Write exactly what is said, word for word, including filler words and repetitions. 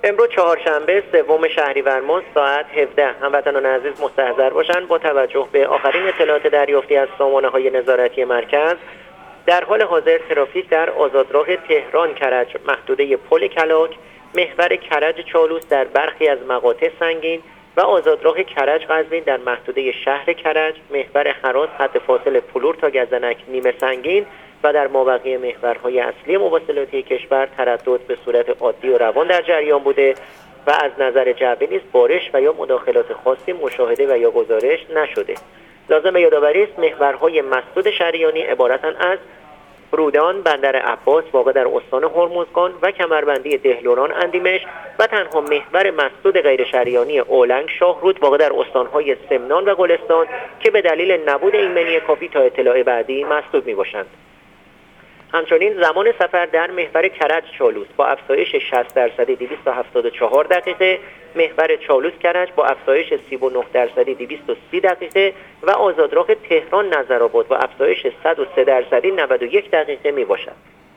امروز چهارشنبه سوم شهریور ماه ساعت هفده هموطنان عزیز مستحضر باشند با توجه به آخرین اطلاعات دریافتی از سامانه‌های نظارتی مرکز. در حال حاضر ترافیک در آزادراه تهران کرج محدوده پل کلاک، محور کرج چالوس در برخی از مقاطع سنگین و آزادراه کرج قزوین در محدوده شهر کرج، محور هراس خط فاصل پلور تا گزنک نیمه سنگین و در مابقی محورهای اصلی مواصلاتی کشور تردد به صورت عادی و روان در جریان بوده و از نظر جوی نیز بارش و یا مداخلات خاصی مشاهده و یا گزارش نشده. لازم یادآوری است محورهای مسدود شریانی عبارتند از رودان، بندر عباس واقع در استان هرمزگان و کمربندی دهلوران اندیمش و تنها محور مسدود غیر شریانی اولنگ شاهرود واقع در استانهای سمنان و گلستان که به دلیل نبود ایمنی کافی تا اطلاع بعدی مسدود می باشند. همچنین زمان سفر در محور کرج چالوس با افزایش شصت درصدی دویست و هفتاد و چهار دقیقه، محور چالوس کرج با افزایش سی و نه درصدی دویست و سی دقیقه و آزادراه تهران نظرآباد با افزایش صد و سه درصدی نود و یک دقیقه می باشد.